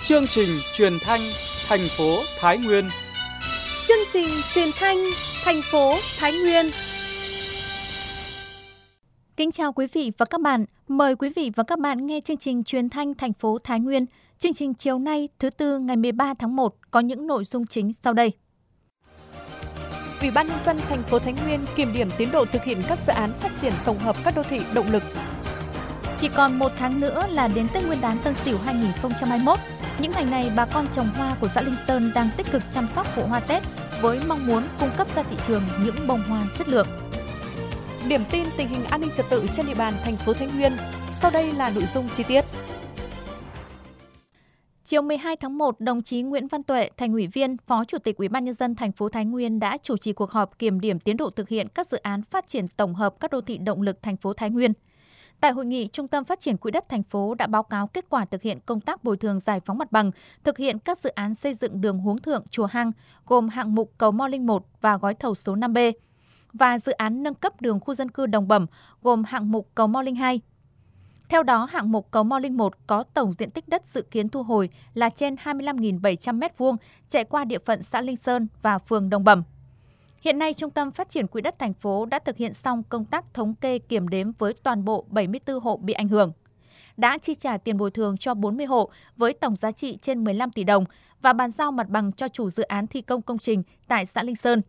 Chương trình truyền thanh thành phố Thái Nguyên. Chương trình truyền thanh thành phố Thái Nguyên. Kính chào quý vị và các bạn. Mời quý vị và các bạn nghe chương trình truyền thanh thành phố Thái Nguyên. Chương trình chiều nay thứ Tư ngày 13 tháng 1 có những nội dung chính sau đây. Ủy ban nhân dân thành phố Thái Nguyên kiểm điểm tiến độ thực hiện các dự án phát triển tổng hợp các đô thị động lực. Chỉ còn một tháng nữa là đến Tết Nguyên đán Tân Sửu 2021. Những ngày này, bà con trồng hoa của xã Linh Sơn đang tích cực chăm sóc vụ hoa Tết với mong muốn cung cấp ra thị trường những bông hoa chất lượng. Điểm tin tình hình an ninh trật tự trên địa bàn thành phố Thái Nguyên. Sau đây là nội dung chi tiết. Chiều 12 tháng 1, đồng chí Nguyễn Văn Tuệ, Thành ủy viên, Phó Chủ tịch Ủy ban nhân dân thành phố Thái Nguyên đã chủ trì cuộc họp kiểm điểm tiến độ thực hiện các dự án phát triển tổng hợp các đô thị động lực thành phố Thái Nguyên. Tại hội nghị, Trung tâm Phát triển Quỹ đất thành phố đã báo cáo kết quả thực hiện công tác bồi thường giải phóng mặt bằng, thực hiện các dự án xây dựng đường Huống Thượng Chùa Hang, gồm hạng mục cầu Mo Linh 1 và gói thầu số 5B, và dự án nâng cấp đường khu dân cư Đồng Bẩm, gồm hạng mục cầu Mo Linh 2. Theo đó, hạng mục cầu Mo Linh 1 có tổng diện tích đất dự kiến thu hồi là trên 25.700 m2, chạy qua địa phận xã Linh Sơn và phường Đồng Bẩm. Hiện nay, Trung tâm Phát triển Quỹ đất thành phố đã thực hiện xong công tác thống kê kiểm đếm với toàn bộ 74 hộ bị ảnh hưởng, đã chi trả tiền bồi thường cho 40 hộ với tổng giá trị trên 15 tỷ đồng và bàn giao mặt bằng cho chủ dự án thi công công trình tại xã Linh Sơn.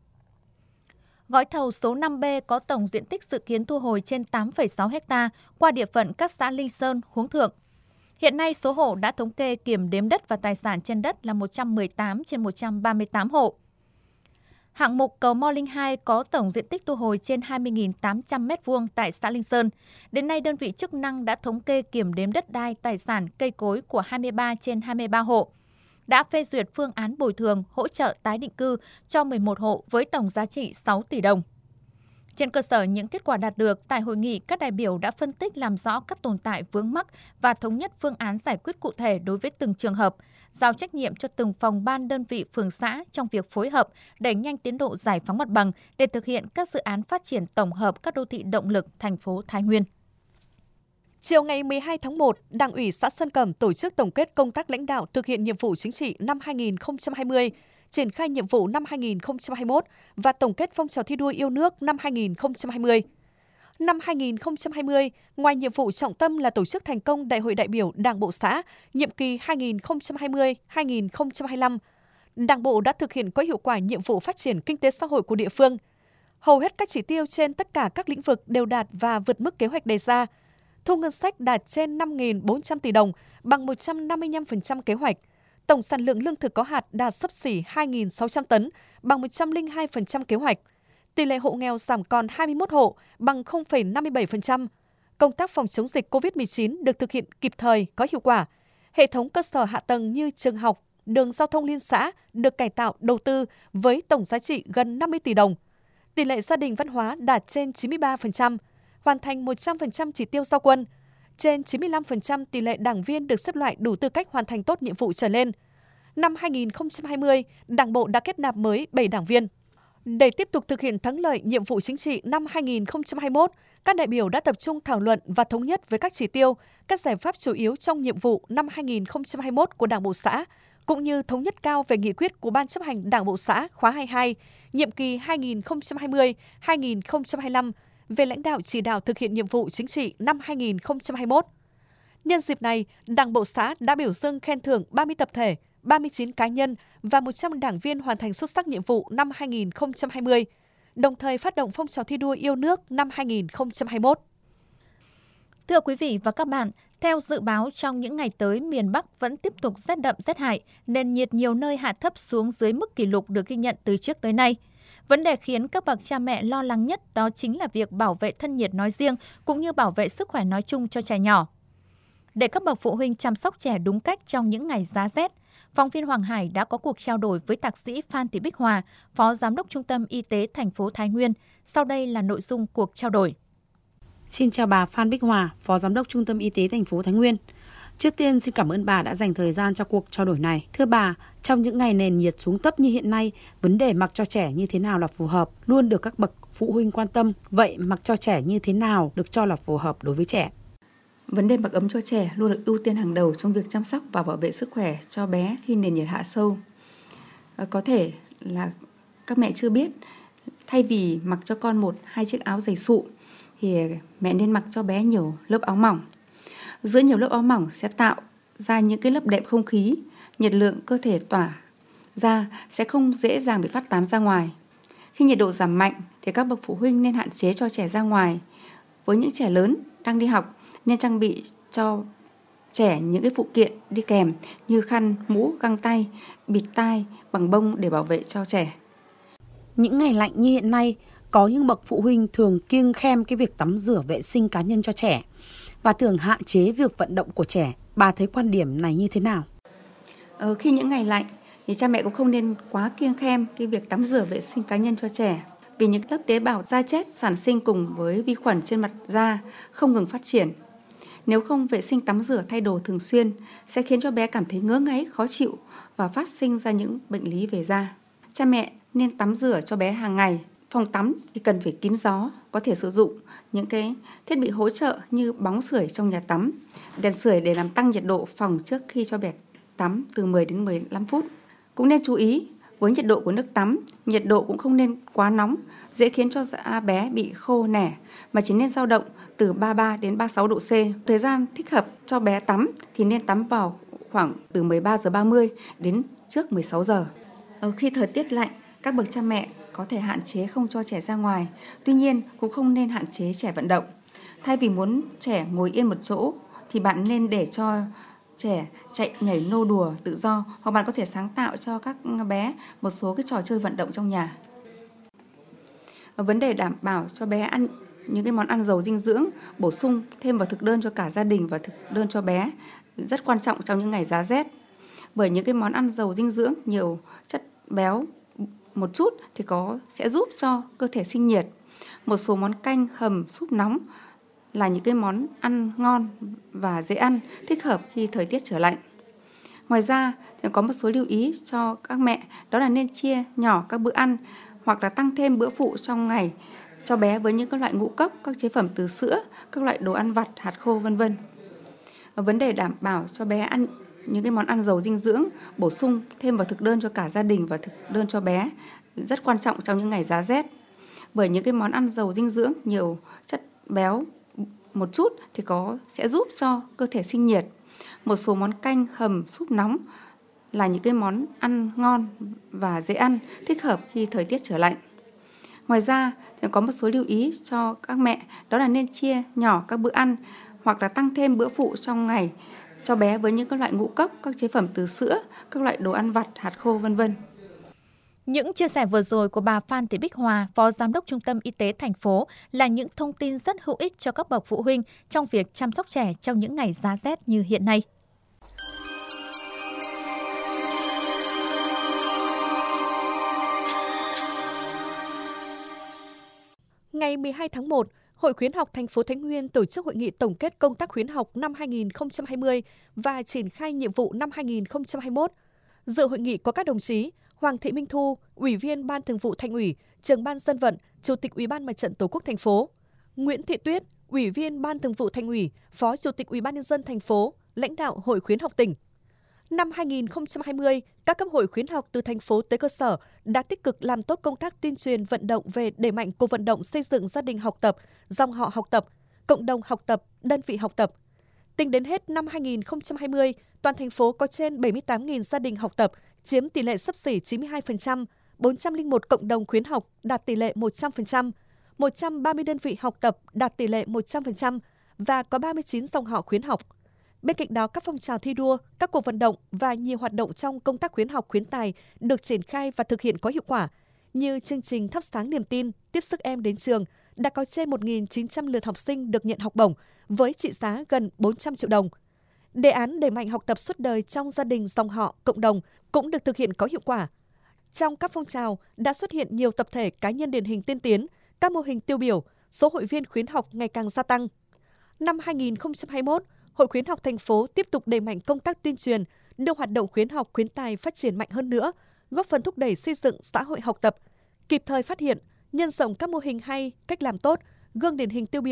Gói thầu số 5B có tổng diện tích dự kiến thu hồi trên 8,6 ha qua địa phận các xã Linh Sơn, Huống Thượng. Hiện nay, số hộ đã thống kê kiểm đếm đất và tài sản trên đất là 118 trên 138 hộ. Hạng mục cầu Mo Linh 2 có tổng diện tích thu hồi trên 20.800 m2 tại xã Linh Sơn. Đến nay, đơn vị chức năng đã thống kê kiểm đếm đất đai, tài sản, cây cối của 23 trên 23 hộ. Đã phê duyệt phương án bồi thường, hỗ trợ tái định cư cho 11 hộ với tổng giá trị 6 tỷ đồng. Trên cơ sở những kết quả đạt được, tại hội nghị, các đại biểu đã phân tích làm rõ các tồn tại vướng mắc và thống nhất phương án giải quyết cụ thể đối với từng trường hợp, giao trách nhiệm cho từng phòng ban đơn vị phường xã trong việc phối hợp đẩy nhanh tiến độ giải phóng mặt bằng để thực hiện các dự án phát triển tổng hợp các đô thị động lực thành phố Thái Nguyên. Chiều ngày 12 tháng 1, Đảng ủy xã Sơn Cẩm tổ chức tổng kết công tác lãnh đạo thực hiện nhiệm vụ chính trị năm 2020, triển khai nhiệm vụ năm 2021 và tổng kết phong trào thi đua yêu nước năm 2020. Năm 2020, ngoài nhiệm vụ trọng tâm là tổ chức thành công Đại hội đại biểu Đảng bộ xã nhiệm kỳ 2020-2025, Đảng bộ đã thực hiện có hiệu quả nhiệm vụ phát triển kinh tế xã hội của địa phương. Hầu hết các chỉ tiêu trên tất cả các lĩnh vực đều đạt và vượt mức kế hoạch đề ra. Thu ngân sách đạt trên 5.400 tỷ đồng, bằng 155% kế hoạch. Tổng sản lượng lương thực có hạt đạt xấp xỉ 2.600 tấn, bằng 102% kế hoạch. Tỷ lệ hộ nghèo giảm còn 21 hộ, bằng 0,57%. Công tác phòng chống dịch COVID-19 được thực hiện kịp thời, có hiệu quả. Hệ thống cơ sở hạ tầng như trường học, đường giao thông liên xã được cải tạo đầu tư với tổng giá trị gần 50 tỷ đồng. Tỷ lệ gia đình văn hóa đạt trên 93%, hoàn thành 100% chỉ tiêu giao quân. Trên 95% tỷ lệ đảng viên được xếp loại đủ tư cách hoàn thành tốt nhiệm vụ trở lên. Năm 2020, Đảng bộ đã kết nạp mới 7 đảng viên. Để tiếp tục thực hiện thắng lợi nhiệm vụ chính trị năm 2021, các đại biểu đã tập trung thảo luận và thống nhất với các chỉ tiêu, các giải pháp chủ yếu trong nhiệm vụ năm 2021 của Đảng bộ xã, cũng như thống nhất cao về nghị quyết của Ban chấp hành Đảng bộ xã khóa 22, nhiệm kỳ 2020-2025 về lãnh đạo chỉ đạo thực hiện nhiệm vụ chính trị năm 2021. Nhân dịp này, Đảng bộ xã đã biểu dương khen thưởng 30 tập thể, 39 cá nhân và 100 đảng viên hoàn thành xuất sắc nhiệm vụ năm 2020, đồng thời phát động phong trào thi đua yêu nước năm 2021. Thưa quý vị và các bạn, theo dự báo trong những ngày tới, miền Bắc vẫn tiếp tục rét đậm rét hại, nền nhiệt nhiều nơi hạ thấp xuống dưới mức kỷ lục được ghi nhận từ trước tới nay. Vấn đề khiến các bậc cha mẹ lo lắng nhất đó chính là việc bảo vệ thân nhiệt nói riêng cũng như bảo vệ sức khỏe nói chung cho trẻ nhỏ. Để các bậc phụ huynh chăm sóc trẻ đúng cách trong những ngày giá rét, phóng viên Hoàng Hải đã có cuộc trao đổi với thạc sĩ Phan Thị Bích Hòa, Phó Giám đốc Trung tâm Y tế thành phố Thái Nguyên. Sau đây là nội dung cuộc trao đổi. Xin chào bà Phan Bích Hòa, Phó Giám đốc Trung tâm Y tế thành phố Thái Nguyên. Trước tiên xin cảm ơn bà đã dành thời gian cho cuộc trao đổi này. Thưa bà, trong những ngày nền nhiệt xuống thấp như hiện nay, vấn đề mặc cho trẻ như thế nào là phù hợp luôn được các bậc phụ huynh quan tâm. Vậy mặc cho trẻ như thế nào được cho là phù hợp đối với trẻ? Vấn đề mặc ấm cho trẻ luôn được ưu tiên hàng đầu trong việc chăm sóc và bảo vệ sức khỏe cho bé khi nền nhiệt hạ sâu. Có thể là các mẹ chưa biết, thay vì mặc cho con 1-2 chiếc áo dày sụ thì mẹ nên mặc cho bé nhiều lớp áo mỏng. Giữa nhiều lớp áo mỏng sẽ tạo ra những cái lớp đệm không khí, nhiệt lượng cơ thể tỏa ra sẽ không dễ dàng bị phát tán ra ngoài. Khi nhiệt độ giảm mạnh thì các bậc phụ huynh nên hạn chế cho trẻ ra ngoài. Với những trẻ lớn đang đi học nên trang bị cho trẻ những cái phụ kiện đi kèm như khăn, mũ, găng tay, bịt tai bằng bông để bảo vệ cho trẻ. Những ngày lạnh như hiện nay, có những bậc phụ huynh thường kiêng khem cái việc tắm rửa vệ sinh cá nhân cho trẻ và thường hạn chế việc vận động của trẻ. Bà thấy quan điểm này như thế nào? Khi những ngày lạnh thì cha mẹ cũng không nên quá kiêng khem cái việc tắm rửa vệ sinh cá nhân cho trẻ, vì những lớp tế bào da chết sản sinh cùng với vi khuẩn trên mặt da không ngừng phát triển. Nếu không vệ sinh tắm rửa thay đồ thường xuyên sẽ khiến cho bé cảm thấy ngứa ngáy, khó chịu và phát sinh ra những bệnh lý về da. Cha mẹ nên tắm rửa cho bé hàng ngày. Phòng tắm thì cần phải kín gió, có thể sử dụng những cái thiết bị hỗ trợ như bóng sưởi trong nhà tắm, đèn sưởi để làm tăng nhiệt độ phòng trước khi cho bé tắm từ 10 đến 15 phút. Cũng nên chú ý với nhiệt độ của nước tắm, nhiệt độ cũng không nên quá nóng, dễ khiến cho da bé bị khô nẻ, mà chỉ nên dao động từ 33 đến 36 độ C. Thời gian thích hợp cho bé tắm thì nên tắm vào khoảng từ 13 giờ 30 đến trước 16 giờ. Khi thời tiết lạnh, các bậc cha mẹ có thể hạn chế không cho trẻ ra ngoài, tuy nhiên cũng không nên hạn chế trẻ vận động. Thay vì muốn trẻ ngồi yên một chỗ thì bạn nên để cho trẻ chạy nhảy nô đùa tự do, hoặc bạn có thể sáng tạo cho các bé một số cái trò chơi vận động trong nhà. Vấn đề đảm bảo cho bé ăn những cái món ăn giàu dinh dưỡng, bổ sung thêm vào thực đơn cho cả gia đình và thực đơn cho bé rất quan trọng trong những ngày giá rét. Bởi những cái món ăn giàu dinh dưỡng, nhiều chất béo một chút thì sẽ giúp cho cơ thể sinh nhiệt. Một số món canh, hầm, súp nóng là những cái món ăn ngon và dễ ăn, thích hợp khi thời tiết trở lạnh. Ngoài ra thì có một số lưu ý cho các mẹ, đó là nên chia nhỏ các bữa ăn hoặc là tăng thêm bữa phụ trong ngày cho bé với những các loại ngũ cốc, các chế phẩm từ sữa, các loại đồ ăn vặt, hạt khô v.v. Vấn đề đảm bảo cho bé ăn những cái món ăn giàu dinh dưỡng, bổ sung thêm vào thực đơn cho cả gia đình và thực đơn cho bé rất quan trọng trong những ngày giá rét. Bởi những cái món ăn giàu dinh dưỡng, nhiều chất béo một chút thì sẽ giúp cho cơ thể sinh nhiệt. Một số món canh, hầm, súp nóng là những cái món ăn ngon và dễ ăn, thích hợp khi thời tiết trở lạnh. Ngoài ra thì có một số lưu ý cho các mẹ, đó là nên chia nhỏ các bữa ăn hoặc là tăng thêm bữa phụ trong ngày cho bé với những các loại ngũ cốc, các chế phẩm từ sữa, các loại đồ ăn vặt, hạt khô v.v. Những chia sẻ vừa rồi của bà Phan Thị Bích Hòa, Phó Giám đốc Trung tâm Y tế thành phố là những thông tin rất hữu ích cho các bậc phụ huynh trong việc chăm sóc trẻ trong những ngày giá rét như hiện nay. Ngày 12 tháng 1, Hội Khuyến học thành phố Thái Nguyên tổ chức hội nghị tổng kết công tác khuyến học năm 2020 và triển khai nhiệm vụ năm 2021. Dự hội nghị có các đồng chí Hoàng Thị Minh Thu, Ủy viên Ban Thường vụ Thành ủy, Trưởng ban Dân vận, Chủ tịch Ủy ban Mặt trận Tổ quốc thành phố; Nguyễn Thị Tuyết, Ủy viên Ban Thường vụ Thành ủy, Phó Chủ tịch Ủy ban Nhân dân thành phố, lãnh đạo Hội Khuyến học tỉnh. Năm 2020, các cấp hội khuyến học từ thành phố tới cơ sở đã tích cực làm tốt công tác tuyên truyền vận động về đẩy mạnh cuộc vận động xây dựng gia đình học tập, dòng họ học tập, cộng đồng học tập, đơn vị học tập. Tính đến hết năm 2020, toàn thành phố có trên 78.000 gia đình học tập, chiếm tỷ lệ xấp xỉ 92%, 401 cộng đồng khuyến học đạt tỷ lệ 100%, 130 đơn vị học tập đạt tỷ lệ 100% và có 39 dòng họ khuyến học. Bên cạnh đó, các phong trào thi đua, các cuộc vận động và nhiều hoạt động trong công tác khuyến học khuyến tài được triển khai và thực hiện có hiệu quả, như chương trình thắp sáng niềm tin, tiếp sức em đến trường, đã có trên 1.900 lượt học sinh được nhận học bổng với trị giá gần 400 triệu đồng. Đề án đẩy mạnh học tập suốt đời trong gia đình, dòng họ, cộng đồng cũng được thực hiện có hiệu quả. Trong các phong trào đã xuất hiện nhiều tập thể cá nhân điển hình tiên tiến, các mô hình tiêu biểu, số hội viên khuyến học ngày càng gia tăng. Năm 2021, Hội Khuyến học thành phố tiếp tục đẩy mạnh công tác tuyên truyền, đưa hoạt động khuyến học khuyến tài phát triển mạnh hơn nữa, góp phần thúc đẩy xây dựng xã hội học tập, kịp thời phát hiện, nhân rộng các mô hình hay, cách làm tốt, gương điển hình tiêu biểu,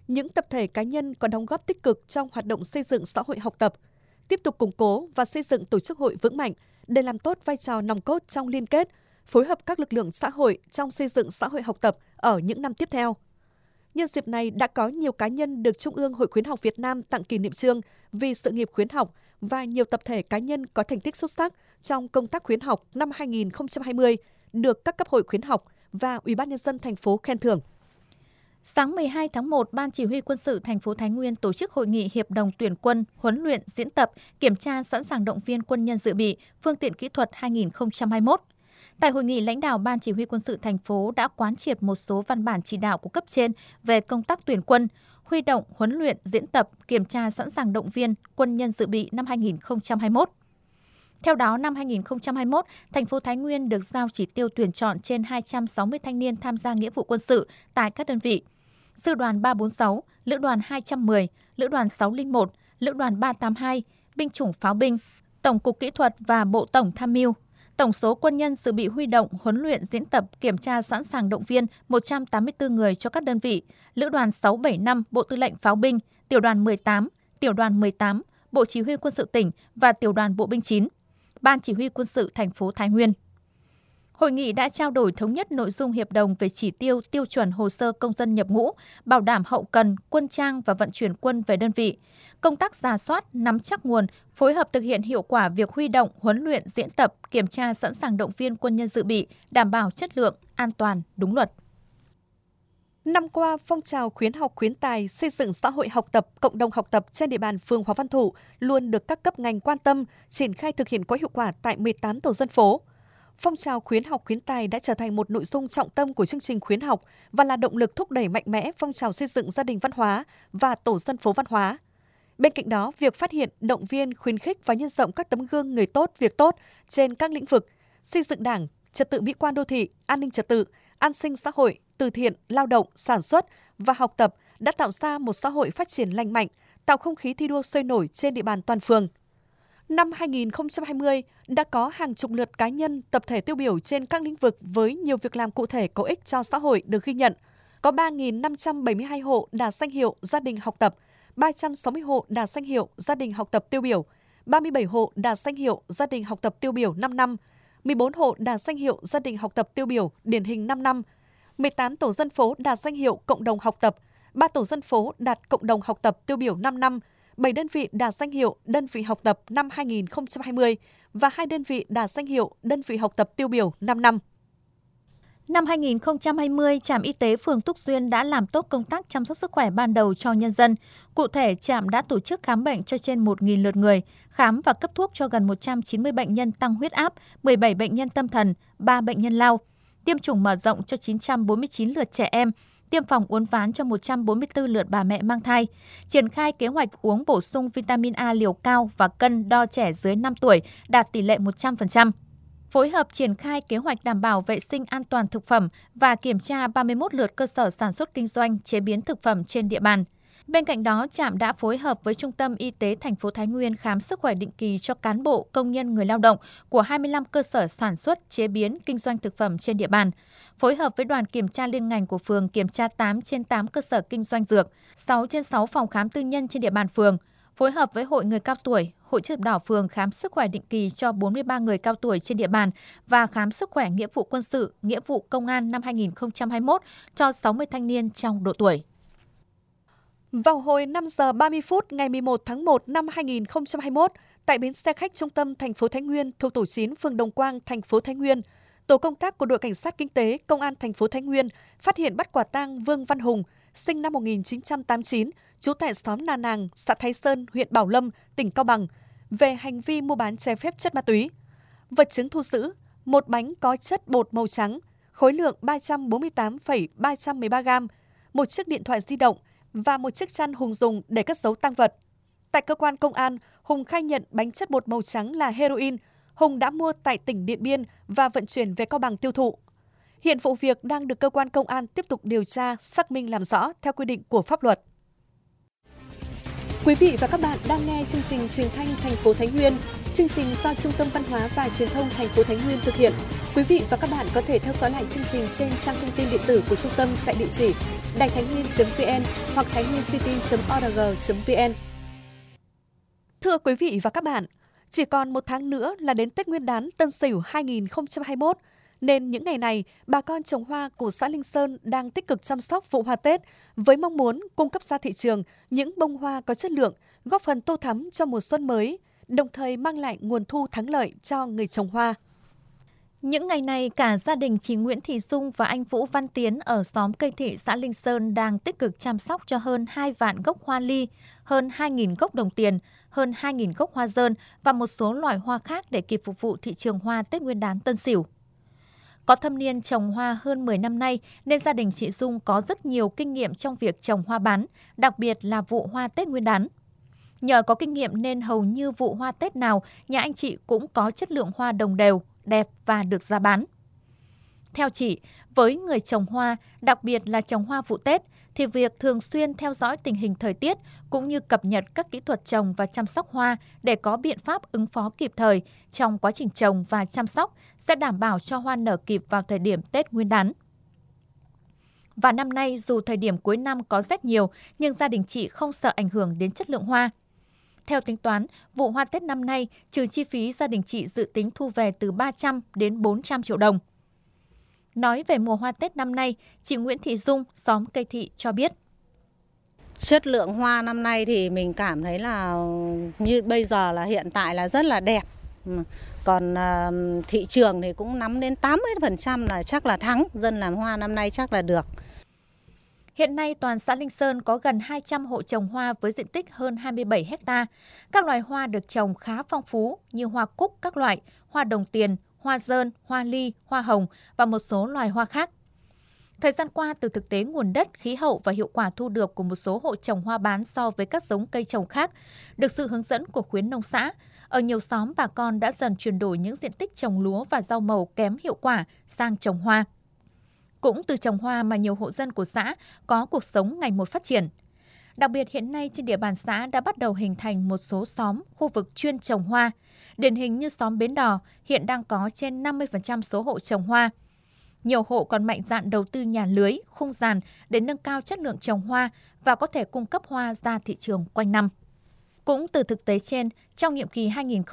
những tập thể cá nhân có đóng góp tích cực trong hoạt động xây dựng xã hội học tập, tiếp tục củng cố và xây dựng tổ chức hội vững mạnh để làm tốt vai trò nòng cốt trong liên kết, phối hợp các lực lượng xã hội trong xây dựng xã hội học tập ở những năm tiếp theo. Nhân dịp này đã có nhiều cá nhân được Trung ương Hội Khuyến học Việt Nam tặng kỷ niệm chương vì sự nghiệp khuyến học và nhiều tập thể cá nhân có thành tích xuất sắc trong công tác khuyến học năm 2020 được các cấp hội khuyến học và Ủy ban nhân dân thành phố khen thưởng. Sáng 12 tháng 1, Ban Chỉ huy Quân sự thành phố Thái Nguyên tổ chức hội nghị hiệp đồng tuyển quân, huấn luyện, diễn tập, kiểm tra sẵn sàng động viên quân nhân dự bị, phương tiện kỹ thuật 2021. Tại hội nghị, lãnh đạo Ban Chỉ huy Quân sự thành phố đã quán triệt một số văn bản chỉ đạo của cấp trên về công tác tuyển quân, huy động, huấn luyện, diễn tập, kiểm tra sẵn sàng động viên quân nhân dự bị năm 2021. Theo đó, năm 2021, thành phố Thái Nguyên được giao chỉ tiêu tuyển chọn trên 260 thanh niên tham gia nghĩa vụ quân sự tại các đơn vị: Sư đoàn 346, Lữ đoàn 210, Lữ đoàn 601, Lữ đoàn 382, Binh chủng pháo binh, Tổng cục Kỹ thuật và Bộ Tổng tham mưu. Tổng số quân nhân dự bị huy động, huấn luyện, diễn tập, kiểm tra sẵn sàng động viên 184 người cho các đơn vị: Lữ đoàn 675, Bộ Tư lệnh Pháo binh, Tiểu đoàn 18, Tiểu đoàn 18, Bộ Chỉ huy Quân sự tỉnh và Tiểu đoàn Bộ binh 9, Ban Chỉ huy Quân sự thành phố Thái Nguyên. Hội nghị đã trao đổi thống nhất nội dung hiệp đồng về chỉ tiêu, tiêu chuẩn hồ sơ công dân nhập ngũ, bảo đảm hậu cần, quân trang và vận chuyển quân về đơn vị, công tác rà soát, nắm chắc nguồn, phối hợp thực hiện hiệu quả việc huy động, huấn luyện, diễn tập, kiểm tra sẵn sàng động viên quân nhân dự bị, đảm bảo chất lượng, an toàn, đúng luật. Năm qua, phong trào khuyến học khuyến tài xây dựng xã hội học tập, cộng đồng học tập trên địa bàn phường Hoàng Văn Thụ luôn được các cấp ngành quan tâm, triển khai thực hiện có hiệu quả tại 18 tổ dân phố. Phong trào khuyến học khuyến tài đã trở thành một nội dung trọng tâm của chương trình khuyến học và là động lực thúc đẩy mạnh mẽ phong trào xây dựng gia đình văn hóa và tổ dân phố văn hóa. Bên cạnh đó, việc phát hiện, động viên, khuyến khích và nhân rộng các tấm gương người tốt, việc tốt trên các lĩnh vực xây dựng Đảng, trật tự mỹ quan đô thị, an ninh trật tự, an sinh xã hội, từ thiện, lao động, sản xuất và học tập đã tạo ra một xã hội phát triển lành mạnh, tạo không khí thi đua sôi nổi trên địa bàn toàn phường. Năm 2020 đã có hàng chục lượt cá nhân, tập thể tiêu biểu trên các lĩnh vực với nhiều việc làm cụ thể có ích cho xã hội được ghi nhận. Có 3.572 hộ đạt danh hiệu gia đình học tập, 360 hộ đạt danh hiệu gia đình học tập tiêu biểu, 37 hộ đạt danh hiệu gia đình học tập tiêu biểu 5 năm, 14 hộ đạt danh hiệu gia đình học tập tiêu biểu điển hình 5 năm, 18 tổ dân phố đạt danh hiệu cộng đồng học tập, 3 tổ dân phố đạt cộng đồng học tập tiêu biểu 5 năm, 7 đơn vị đạt danh hiệu đơn vị học tập năm 2020 và 2 đơn vị đạt danh hiệu đơn vị học tập tiêu biểu 5 năm. Năm 2020, trạm y tế phường Túc Duyên đã làm tốt công tác chăm sóc sức khỏe ban đầu cho nhân dân. Cụ thể, trạm đã tổ chức khám bệnh cho trên 1.000 lượt người, khám và cấp thuốc cho gần 190 bệnh nhân tăng huyết áp, 17 bệnh nhân tâm thần, 3 bệnh nhân lao, tiêm chủng mở rộng cho 949 lượt trẻ em, tiêm phòng uốn ván cho 144 lượt bà mẹ mang thai, triển khai kế hoạch uống bổ sung vitamin A liều cao và cân đo trẻ dưới 5 tuổi đạt tỷ lệ 100%. Phối hợp triển khai kế hoạch đảm bảo vệ sinh an toàn thực phẩm và kiểm tra 31 lượt cơ sở sản xuất kinh doanh chế biến thực phẩm trên địa bàn. Bên cạnh đó, trạm đã phối hợp với Trung tâm Y tế thành phố Thái Nguyên khám sức khỏe định kỳ cho cán bộ, công nhân, người lao động của 25 cơ sở sản xuất, chế biến, kinh doanh thực phẩm trên địa bàn. Phối hợp với đoàn kiểm tra liên ngành của phường kiểm tra 8 trên 8 cơ sở kinh doanh dược, 6 trên 6 phòng khám tư nhân trên địa bàn phường. Phối hợp với Hội Người Cao Tuổi, Hội Chữ thập đỏ phường khám sức khỏe định kỳ cho 43 người cao tuổi trên địa bàn và khám sức khỏe nghĩa vụ quân sự, nghĩa vụ công an năm 2021 cho 60 thanh niên trong độ tuổi. Vào hồi 5 giờ 30 phút ngày 11 tháng 1 năm 2021, tại bến xe khách trung tâm thành phố Thái Nguyên thuộc tổ 9 phường Đồng Quang, thành phố Thái Nguyên, tổ công tác của đội cảnh sát kinh tế công an thành phố Thái Nguyên phát hiện bắt quả tang Vương Văn Hùng, sinh năm 1989, trú tại xóm Nà Nàng, xã Thái Sơn, huyện Bảo Lâm, tỉnh Cao Bằng, về hành vi mua bán trái phép chất ma túy. Vật chứng thu giữ: một bánh có chất bột màu trắng, khối lượng 348,313 gram, một chiếc điện thoại di động và một chiếc chăn Hùng dùng để cất giấu tang vật. Tại cơ quan công an, Hùng khai nhận bánh chất bột màu trắng là heroin. Hùng đã mua tại tỉnh Điện Biên và vận chuyển về Cao Bằng tiêu thụ. Hiện vụ việc đang được cơ quan công an tiếp tục điều tra, xác minh làm rõ theo quy định của pháp luật. Quý vị và các bạn đang nghe chương trình Truyền thanh thành phố Thái Nguyên. Chương trình do Trung tâm Văn hóa và Truyền thông thành phố Thái Nguyên thực hiện. Quý vị và các bạn có thể theo dõi lại chương trình trên trang thông tin điện tử của trung tâm tại địa chỉ đàitháinhnguyên.vn hoặc thainhnguyêncity.org.vn. Thưa quý vị và các bạn, chỉ còn một tháng nữa là đến Tết Nguyên đán Tân Sửu 2021, nên những ngày này, bà con trồng hoa của xã Linh Sơn đang tích cực chăm sóc vụ hoa Tết với mong muốn cung cấp ra thị trường những bông hoa có chất lượng, góp phần tô thắm cho mùa xuân mới, đồng thời mang lại nguồn thu thắng lợi cho người trồng hoa. Những ngày này, cả gia đình chị Nguyễn Thị Dung và anh Vũ Văn Tiến ở xóm Cây Thị, xã Linh Sơn đang tích cực chăm sóc cho hơn 2 vạn gốc hoa ly, hơn 2.000 gốc đồng tiền, hơn 2.000 gốc hoa dơn và một số loài hoa khác để kịp phục vụ thị trường hoa Tết Nguyên đán Tân Sửu. Có thâm niên trồng hoa hơn 10 năm nay nên gia đình chị Dung có rất nhiều kinh nghiệm trong việc trồng hoa bán, đặc biệt là vụ hoa Tết Nguyên đán. Nhờ có kinh nghiệm nên hầu như vụ hoa Tết nào, nhà anh chị cũng có chất lượng hoa đồng đều, đẹp và được giá bán. Theo chị, với người trồng hoa, đặc biệt là trồng hoa vụ Tết, thì việc thường xuyên theo dõi tình hình thời tiết cũng như cập nhật các kỹ thuật trồng và chăm sóc hoa để có biện pháp ứng phó kịp thời trong quá trình trồng và chăm sóc sẽ đảm bảo cho hoa nở kịp vào thời điểm Tết Nguyên đán. Và năm nay, dù thời điểm cuối năm có rét nhiều, nhưng gia đình chị không sợ ảnh hưởng đến chất lượng hoa. Theo tính toán, vụ hoa Tết năm nay, trừ chi phí, gia đình chị dự tính thu về từ 300 đến 400 triệu đồng. Nói về mùa hoa Tết năm nay, chị Nguyễn Thị Dung, xóm Cây Thị cho biết. Chất lượng hoa năm nay thì mình cảm thấy là như bây giờ là hiện tại là rất là đẹp. Còn thị trường thì cũng nắm đến 80% là chắc là thắng. Dân làm hoa năm nay chắc là được. Hiện nay, toàn xã Linh Sơn có gần 200 hộ trồng hoa với diện tích hơn 27 ha. Các loài hoa được trồng khá phong phú như hoa cúc các loại, hoa đồng tiền, hoa dơn, hoa ly, hoa hồng và một số loài hoa khác. Thời gian qua, từ thực tế nguồn đất, khí hậu và hiệu quả thu được của một số hộ trồng hoa bán so với các giống cây trồng khác, được sự hướng dẫn của khuyến nông xã, ở nhiều xóm bà con đã dần chuyển đổi những diện tích trồng lúa và rau màu kém hiệu quả sang trồng hoa. Cũng từ trồng hoa mà nhiều hộ dân của xã có cuộc sống ngày một phát triển. Đặc biệt hiện nay trên địa bàn xã đã bắt đầu hình thành một số xóm, khu vực chuyên trồng hoa. Điển hình như xóm Bến Đò hiện đang có trên 50% số hộ trồng hoa. Nhiều hộ còn mạnh dạn đầu tư nhà lưới, khung giàn để nâng cao chất lượng trồng hoa và có thể cung cấp hoa ra thị trường quanh năm. Cũng từ thực tế trên, trong nhiệm kỳ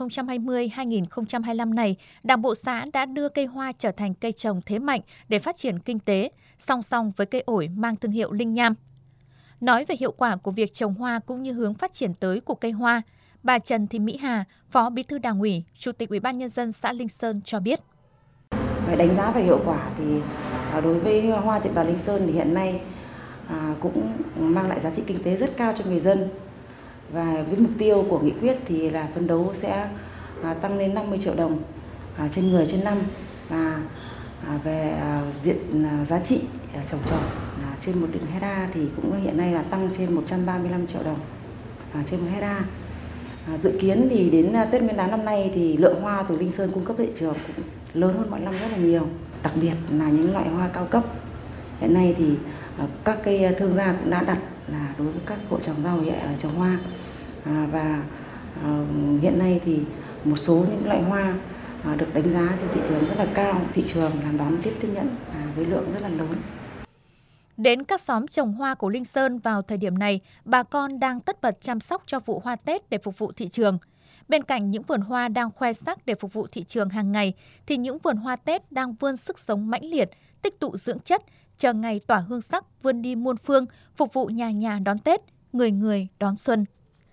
2020-2025 này, Đảng bộ xã đã đưa cây hoa trở thành cây trồng thế mạnh để phát triển kinh tế, song song với cây ổi mang thương hiệu Linh Nham. Nói về hiệu quả của việc trồng hoa cũng như hướng phát triển tới của cây hoa, bà Trần Thị Mỹ Hà, Phó Bí thư Đảng ủy, Chủ tịch Ủy ban Nhân dân xã Linh Sơn cho biết. Về đánh giá về hiệu quả thì đối với hoa trên bàn Linh Sơn thì hiện nay cũng mang lại giá trị kinh tế rất cao cho người dân. Và với mục tiêu của nghị quyết thì là phấn đấu sẽ tăng lên 50 triệu đồng trên người trên năm. Và về diện giá trị trồng trọt trên 1 hectare thì cũng hiện nay là tăng trên 135 triệu đồng trên 1 hectare. Dự kiến thì đến Tết Nguyên đán năm nay thì lượng hoa từ Linh Sơn cung cấp thị trường cũng lớn hơn mọi năm rất là nhiều. Đặc biệt là những loại hoa cao cấp. Hiện nay thì các cây thương gia cũng đã đặt là đối với các hộ trồng rau trồng hoa. Và hiện nay thì một số những loại hoa được đánh giá trên thị trường rất là cao, thị trường làm đón tiếp nhận với lượng rất là lớn. Đến các xóm trồng hoa của Linh Sơn vào thời điểm này, bà con đang tất bật chăm sóc cho vụ hoa Tết để phục vụ thị trường. Bên cạnh những vườn hoa đang khoe sắc để phục vụ thị trường hàng ngày, thì những vườn hoa Tết đang vươn sức sống mãnh liệt, tích tụ dưỡng chất, chờ ngày tỏa hương sắc vươn đi muôn phương, phục vụ nhà nhà đón Tết, người người đón xuân.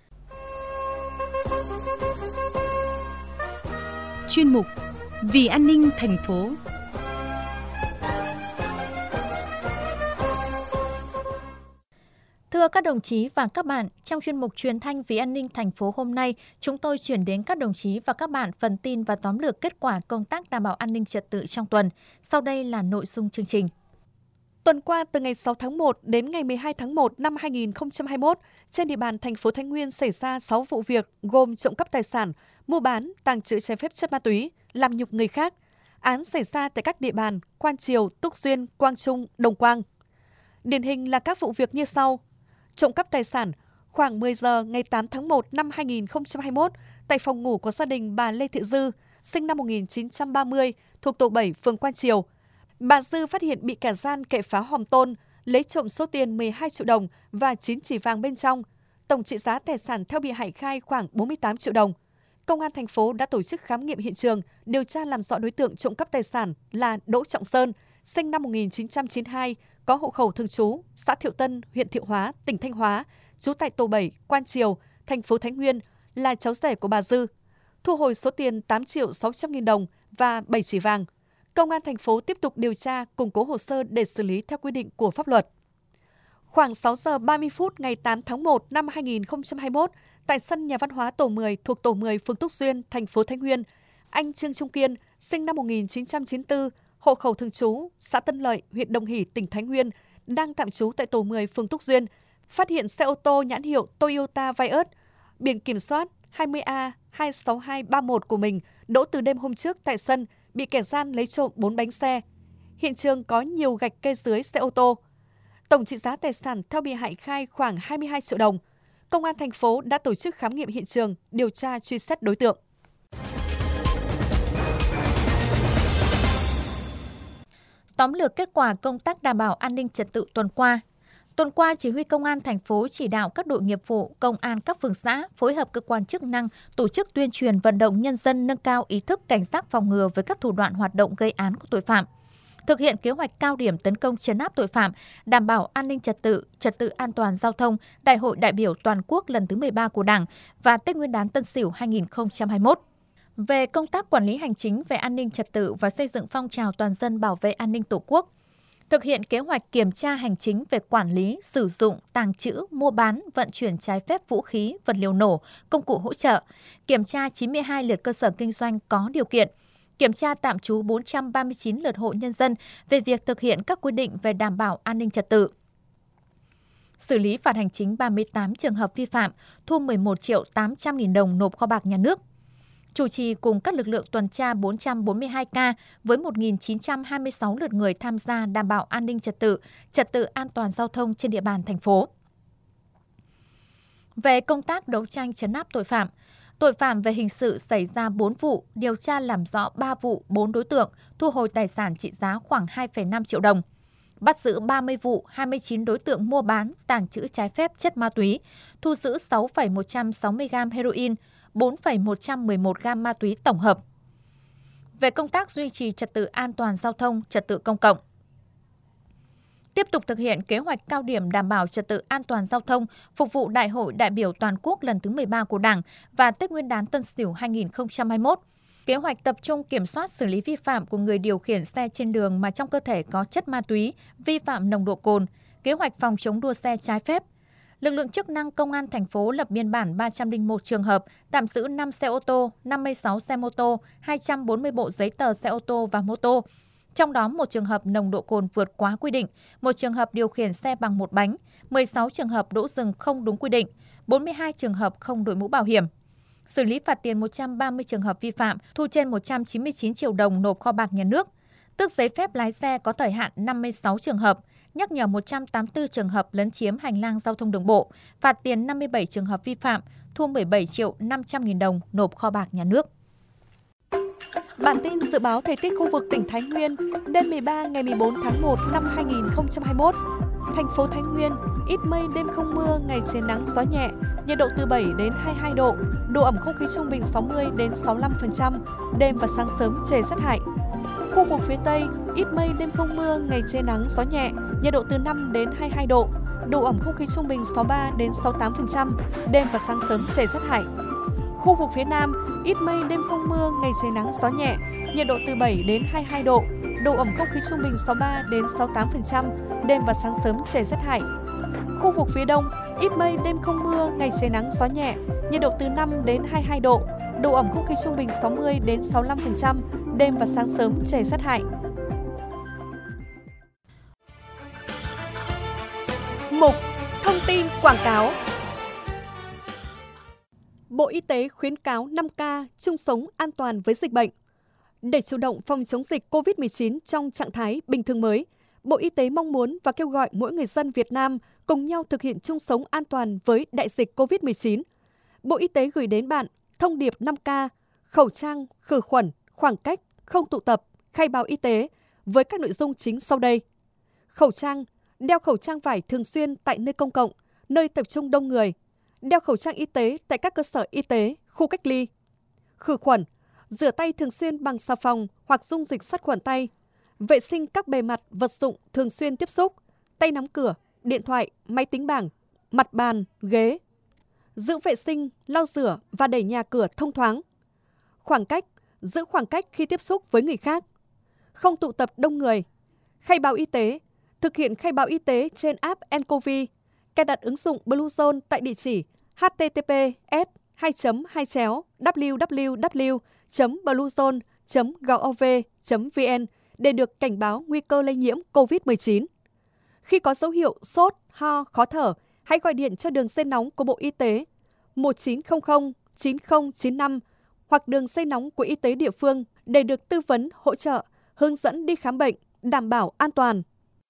Chuyên mục Vì an ninh thành phố. Thưa các đồng chí và các bạn, trong chuyên mục Truyền thanh Vì an ninh thành phố hôm nay, chúng tôi chuyển đến các đồng chí và các bạn phần tin và tóm lược kết quả công tác đảm bảo an ninh trật tự trong tuần. Sau đây là nội dung chương trình. Tuần qua, từ ngày 6 tháng 1 đến ngày 12 tháng 1 năm 2021, trên địa bàn thành phố Thái Nguyên xảy ra 6 vụ việc gồm trộm cắp tài sản, mua bán, tàng trữ trái phép chất ma túy, làm nhục người khác. Án xảy ra tại các địa bàn Quan Triều, Túc Duyên, Quang Trung, Đồng Quang. Điển hình là các vụ việc như sau. Trộm cắp tài sản, Khoảng 10 giờ ngày 8 tháng 1 năm 2021, tại phòng ngủ của gia đình bà Lê Thị Dư, sinh năm 1930, thuộc tổ 7 phường Quan Triều, bà Dư phát hiện bị kẻ gian cậy phá hòm tôn, lấy trộm số tiền 12 triệu đồng và 9 chỉ vàng bên trong. Tổng trị giá tài sản theo bị hại khai khoảng 48 triệu đồng. Công an thành phố đã tổ chức khám nghiệm hiện trường, điều tra làm rõ đối tượng trộm cắp tài sản là Đỗ Trọng Sơn, sinh năm 1992, có hộ khẩu thường trú xã Thiệu Tân, huyện Thiệu Hóa, tỉnh Thanh Hóa, trú tại tổ 7, Quan Triều, thành phố Thái Nguyên, là cháu rể của bà Dư. Thu hồi số tiền 8 triệu 600 nghìn đồng và 7 chỉ vàng. Công an thành phố tiếp tục điều tra, củng cố hồ sơ để xử lý theo quy định của pháp luật. Khoảng 6 giờ 30 phút ngày 8 tháng 1 năm 2021, tại sân nhà văn hóa tổ 10 thuộc tổ 10 phường Túc Xuyên, thành phố Thái Nguyên, anh Trương Trung Kiên, sinh năm 1994, hộ khẩu thường trú xã Tân Lợi, huyện Đồng Hỷ, tỉnh Thái Nguyên, đang tạm trú tại tổ 10 phường Túc Xuyên, phát hiện xe ô tô nhãn hiệu Toyota Vios, biển kiểm soát 20A26231 của mình đỗ từ đêm hôm trước tại sân, bị kẻ gian lấy trộm 4 bánh xe. Hiện trường có nhiều gạch kê dưới xe ô tô. Tổng trị giá tài sản theo bị hại khai khoảng 22 triệu đồng. Công an thành phố đã tổ chức khám nghiệm hiện trường, điều tra truy xét đối tượng. Tóm lược kết quả công tác đảm bảo an ninh trật tự tuần qua. Tuần qua, Chỉ huy Công an thành phố chỉ đạo các đội nghiệp vụ, công an các phường xã phối hợp cơ quan chức năng tổ chức tuyên truyền vận động nhân dân nâng cao ý thức cảnh giác phòng ngừa với các thủ đoạn hoạt động gây án của tội phạm. Thực hiện kế hoạch cao điểm tấn công trấn áp tội phạm, đảm bảo an ninh trật tự an toàn giao thông, Đại hội đại biểu toàn quốc lần thứ 13 của Đảng và Tết Nguyên đán Tân Sửu 2021. Về công tác quản lý hành chính về an ninh trật tự và xây dựng phong trào toàn dân bảo vệ an ninh Tổ quốc, thực hiện kế hoạch kiểm tra hành chính về quản lý, sử dụng, tàng trữ, mua bán, vận chuyển trái phép vũ khí, vật liệu nổ, công cụ hỗ trợ, kiểm tra 92 lượt cơ sở kinh doanh có điều kiện, kiểm tra tạm trú 439 lượt hộ nhân dân về việc thực hiện các quy định về đảm bảo an ninh trật tự. Xử lý phạt hành chính 38 trường hợp vi phạm, thu 11 triệu 800 nghìn đồng nộp kho bạc nhà nước. Chủ trì cùng các lực lượng tuần tra 442 ca với 1.926 lượt người tham gia đảm bảo an ninh trật tự an toàn giao thông trên địa bàn thành phố. Về công tác đấu tranh trấn áp tội phạm về hình sự xảy ra 4 vụ, điều tra làm rõ 3 vụ, 4 đối tượng, thu hồi tài sản trị giá khoảng 2,5 triệu đồng. Bắt giữ 30 vụ, 29 đối tượng mua bán, tàng trữ trái phép chất ma túy, thu giữ 6,160 gam heroin, 4,111 gam ma túy tổng hợp. Về công tác duy trì trật tự an toàn giao thông, trật tự công cộng, tiếp tục thực hiện kế hoạch cao điểm đảm bảo trật tự an toàn giao thông, phục vụ Đại hội đại biểu toàn quốc lần thứ 13 của Đảng và Tết Nguyên đán Tân Sửu 2021. Kế hoạch tập trung kiểm soát xử lý vi phạm của người điều khiển xe trên đường mà trong cơ thể có chất ma túy, vi phạm nồng độ cồn, kế hoạch phòng chống đua xe trái phép. Lực lượng chức năng Công an thành phố lập biên bản 301 trường hợp, tạm giữ 5 xe ô tô, 56 xe mô tô, 240 bộ giấy tờ xe ô tô và mô tô. Trong đó 1 trường hợp nồng độ cồn vượt quá quy định, 1 trường hợp điều khiển xe bằng một bánh, 16 trường hợp đỗ dừng không đúng quy định, 42 trường hợp không đội mũ bảo hiểm. Xử lý phạt tiền 130 trường hợp vi phạm, thu trên 199 triệu đồng nộp kho bạc nhà nước. Tước giấy phép lái xe có thời hạn 56 trường hợp, nhắc nhở 184 trường hợp lấn chiếm hành lang giao thông đường bộ, phạt tiền 57 trường hợp vi phạm, thu 17 triệu 500 nghìn đồng nộp kho bạc nhà nước. Bản tin dự báo thời tiết khu vực tỉnh Thái Nguyên đêm 13 ngày 14 tháng 1 năm 2021. Thành phố Thái Nguyên, ít mây, đêm không mưa, ngày trời nắng gió nhẹ, nhiệt độ từ 7 đến 22 độ, độ ẩm không khí trung bình 60 đến 65%, đêm và sáng sớm trời rét hại. Khu vực phía Tây, ít mây, đêm không mưa, ngày trời nắng gió nhẹ, nhiệt độ từ 5 đến 22 độ, độ ẩm không khí trung bình 63 đến 68%, đêm và sáng sớm trời rét hại. Khu vực phía Nam, ít mây, đêm không mưa, ngày trời nắng gió nhẹ, nhiệt độ từ 7 đến 22 độ, độ ẩm không khí trung bình 63 đến 68%, đêm và sáng sớm trời rét hại. Khu vực phía Đông, ít mây, đêm không mưa, ngày trời nắng gió nhẹ, nhiệt độ từ 5 đến 22 độ, độ ẩm không khí trung bình 60 đến 65%, đêm và sáng sớm trời rét hại. Mục Thông tin quảng cáo. Bộ Y tế khuyến cáo 5K chung sống an toàn với dịch bệnh. Để chủ động phòng chống dịch COVID-19 trong trạng thái bình thường mới, Bộ Y tế mong muốn và kêu gọi mỗi người dân Việt Nam cùng nhau thực hiện chung sống an toàn với đại dịch COVID-19. Bộ Y tế gửi đến bạn thông điệp 5K, khẩu trang, khử khuẩn, khoảng cách, không tụ tập, khai báo y tế với các nội dung chính sau đây. Khẩu trang, đeo khẩu trang vải thường xuyên tại nơi công cộng, nơi tập trung đông người. Đeo khẩu trang y tế tại các cơ sở y tế, khu cách ly. Khử khuẩn, rửa tay thường xuyên bằng xà phòng hoặc dung dịch sát khuẩn tay. Vệ sinh các bề mặt, vật dụng thường xuyên tiếp xúc, tay nắm cửa, điện thoại, máy tính bảng, mặt bàn, ghế. Giữ vệ sinh, lau rửa và đẩy nhà cửa thông thoáng. Khoảng cách, giữ khoảng cách khi tiếp xúc với người khác. Không tụ tập đông người. Khai báo y tế, thực hiện khai báo y tế trên app nCoV. Cài đặt ứng dụng Bluezone tại địa chỉ https://www.bluezone.gov.vn để được cảnh báo nguy cơ lây nhiễm COVID-19. Khi có dấu hiệu sốt, ho, khó thở, hãy gọi điện cho đường dây nóng của Bộ Y tế 1900 9095 hoặc đường dây nóng của y tế địa phương để được tư vấn, hỗ trợ, hướng dẫn đi khám bệnh, đảm bảo an toàn.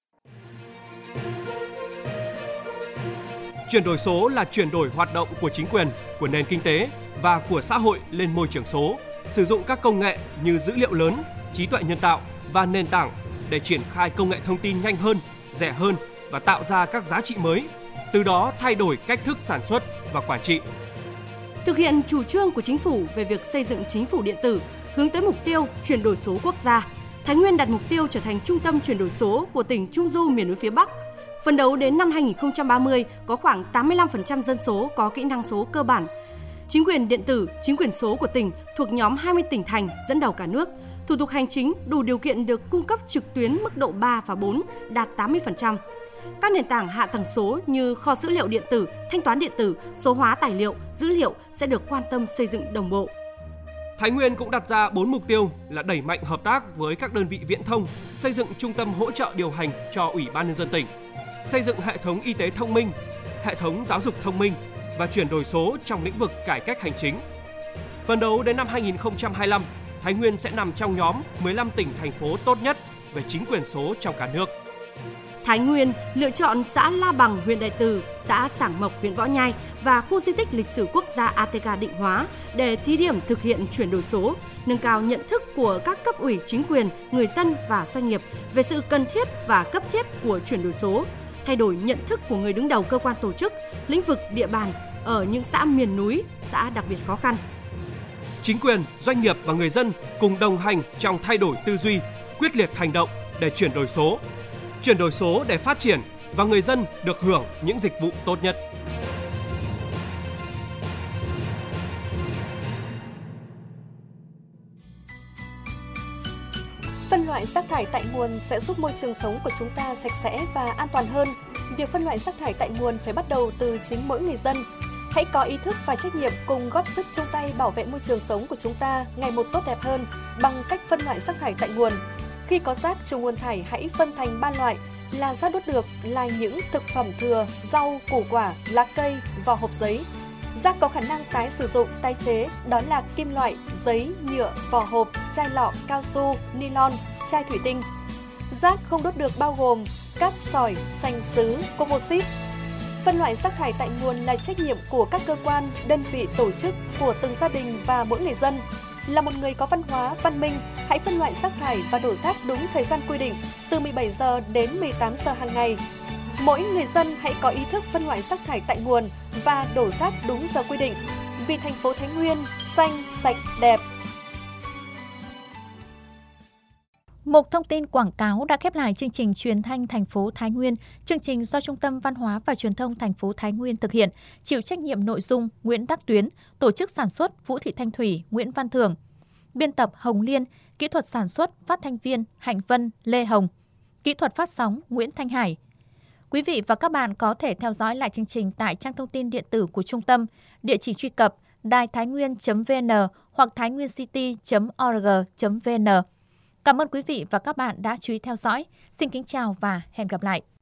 Chuyển đổi số là chuyển đổi hoạt động của chính quyền, của nền kinh tế và của xã hội lên môi trường số, sử dụng các công nghệ như dữ liệu lớn, trí tuệ nhân tạo và nền tảng để triển khai công nghệ thông tin nhanh hơn, rẻ hơn và tạo ra các giá trị mới, từ đó thay đổi cách thức sản xuất và quản trị. Thực hiện chủ trương của chính phủ về việc xây dựng chính phủ điện tử, hướng tới mục tiêu chuyển đổi số quốc gia, Thái Nguyên đặt mục tiêu trở thành trung tâm chuyển đổi số của tỉnh Trung Du miền núi phía Bắc. Phấn đấu đến năm 2030 có khoảng 85% dân số có kỹ năng số cơ bản. Chính quyền điện tử, chính quyền số của tỉnh thuộc nhóm 20 tỉnh thành dẫn đầu cả nước. Thủ tục hành chính đủ điều kiện được cung cấp trực tuyến mức độ 3 và 4 đạt 80%. Các nền tảng hạ tầng số như kho dữ liệu điện tử, thanh toán điện tử, số hóa tài liệu, dữ liệu sẽ được quan tâm xây dựng đồng bộ. Thái Nguyên cũng đặt ra 4 mục tiêu là đẩy mạnh hợp tác với các đơn vị viễn thông, xây dựng trung tâm hỗ trợ điều hành cho Ủy ban Nhân dân tỉnh, xây dựng hệ thống y tế thông minh, hệ thống giáo dục thông minh và chuyển đổi số trong lĩnh vực cải cách hành chính. Phấn đấu đến năm 2025, Thái Nguyên sẽ nằm trong nhóm 15 tỉnh, thành phố tốt nhất về chính quyền số trong cả nước. Thái Nguyên lựa chọn xã La Bằng, huyện Đại Từ, xã Sảng Mộc, huyện Võ Nhai và khu di tích lịch sử quốc gia ATK Định Hóa để thí điểm thực hiện chuyển đổi số, nâng cao nhận thức của các cấp ủy chính quyền, người dân và doanh nghiệp về sự cần thiết và cấp thiết của chuyển đổi số, thay đổi nhận thức của người đứng đầu cơ quan tổ chức, lĩnh vực địa bàn ở những xã miền núi, xã đặc biệt khó khăn. Chính quyền, doanh nghiệp và người dân cùng đồng hành trong thay đổi tư duy, quyết liệt hành động để chuyển đổi số để phát triển và người dân được hưởng những dịch vụ tốt nhất. Phân loại rác thải tại nguồn sẽ giúp môi trường sống của chúng ta sạch sẽ và an toàn hơn. Việc phân loại rác thải tại nguồn phải bắt đầu từ chính mỗi người dân. Hãy có ý thức và trách nhiệm cùng góp sức chung tay bảo vệ môi trường sống của chúng ta ngày một tốt đẹp hơn bằng cách phân loại rác thải tại nguồn. Khi có rác trong nguồn thải hãy phân thành 3 loại là rác đốt được là những thực phẩm thừa, rau, củ quả, lá cây, vỏ hộp giấy. Rác có khả năng tái sử dụng, tái chế đó là kim loại, giấy, nhựa, vỏ hộp, chai lọ, cao su, nylon, chai thủy tinh. Rác không đốt được bao gồm cát sỏi, sành sứ, composite. Phân loại rác thải tại nguồn là trách nhiệm của các cơ quan, đơn vị, tổ chức, của từng gia đình và mỗi người dân. Là một người có văn hóa, văn minh, hãy phân loại rác thải và đổ rác đúng thời gian quy định, từ 17 giờ đến 18 giờ hàng ngày. Mỗi người dân hãy có ý thức phân loại rác thải tại nguồn và đổ rác đúng giờ quy định. Vì thành phố Thái Nguyên xanh, sạch, đẹp. Một thông tin quảng cáo đã khép lại chương trình truyền thanh thành phố Thái Nguyên. Chương trình do Trung tâm Văn hóa và Truyền thông thành phố Thái Nguyên thực hiện, chịu trách nhiệm nội dung Nguyễn Đắc Tuyến, tổ chức sản xuất Vũ Thị Thanh Thủy, Nguyễn Văn Thường, biên tập Hồng Liên, kỹ thuật sản xuất phát thanh viên Hạnh Vân, Lê Hồng, kỹ thuật phát sóng Nguyễn Thanh Hải. Quý vị và các bạn có thể theo dõi lại chương trình tại trang thông tin điện tử của trung tâm, địa chỉ truy cập đaiThaiNguyen.vn hoặc thainguiencity.org.vn. Cảm ơn quý vị và các bạn đã chú ý theo dõi. Xin kính chào và hẹn gặp lại.